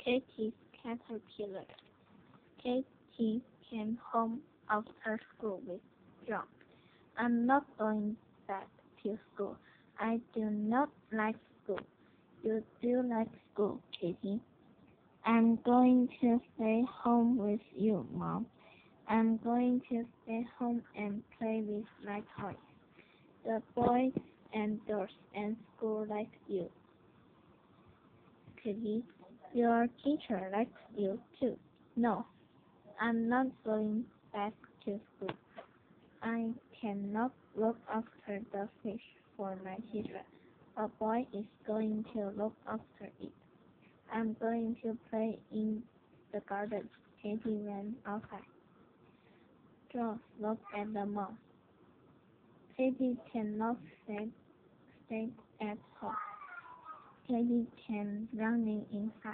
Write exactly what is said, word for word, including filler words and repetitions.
Katie's caterpillar. Katie came home after school with John. I'm not going back to school. I do not like school. You do like school, Katie. I'm going to stay home with you, Mom. I'm going to stay home and play with my toys. The boys and girls in school like you, Katie. Your teacher likes you too. No, I'm not going back to school. I cannot look after the fish for my teacher. A boy is going to look after it. I'm going to play in the garden. Katie ran outside. George looked at the mom. Katie cannot stay, stay at home. Katie came running inside.